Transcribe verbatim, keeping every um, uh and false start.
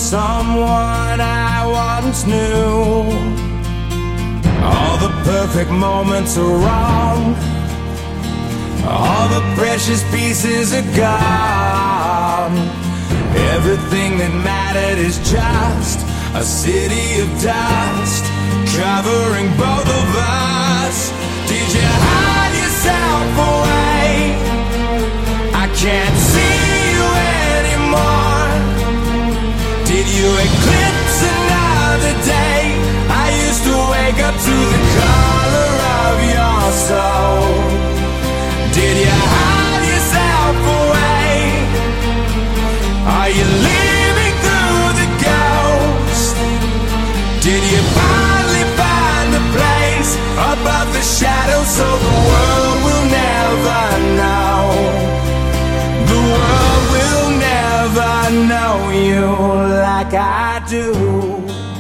someone I once knew. All the perfect moments are wrong, all the precious pieces are gone. Everything that mattered is just a city of dust covering both of us. Did you hide yourself away? I can't see you anymore. Did you eclipse another day? I used to wake up to the color of your soul. Did you hide yourself away? Are you living through the ghost? Did you finally find a place above the shadows so the world will never know? The world will never know you like I do.